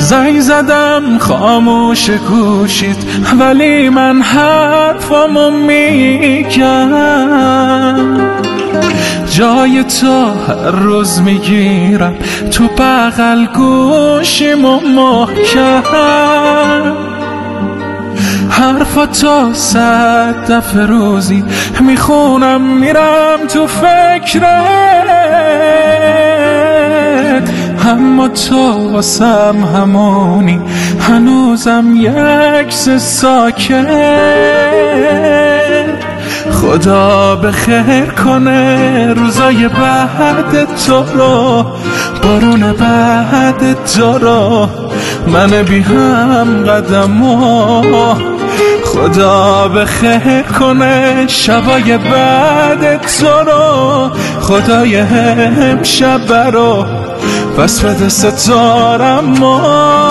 زنگ زدم خاموش گوشید، ولی من حرفمو میگم. جای تو هر روز میگیرم تو بغل گوشیمو محکم. حرفاتو 100 دفعه روزی میخونم، میرم تو فکرت، اما تو واسم همونی، هنوزم یک ساکت. خدا به خیر کنه روزای بعد تو رو، بارون بعد تو رو، من بی هم قدمو. خدا به خیر کنه شبای بعد تو رو، خدای امشب رو بس بده ستارم.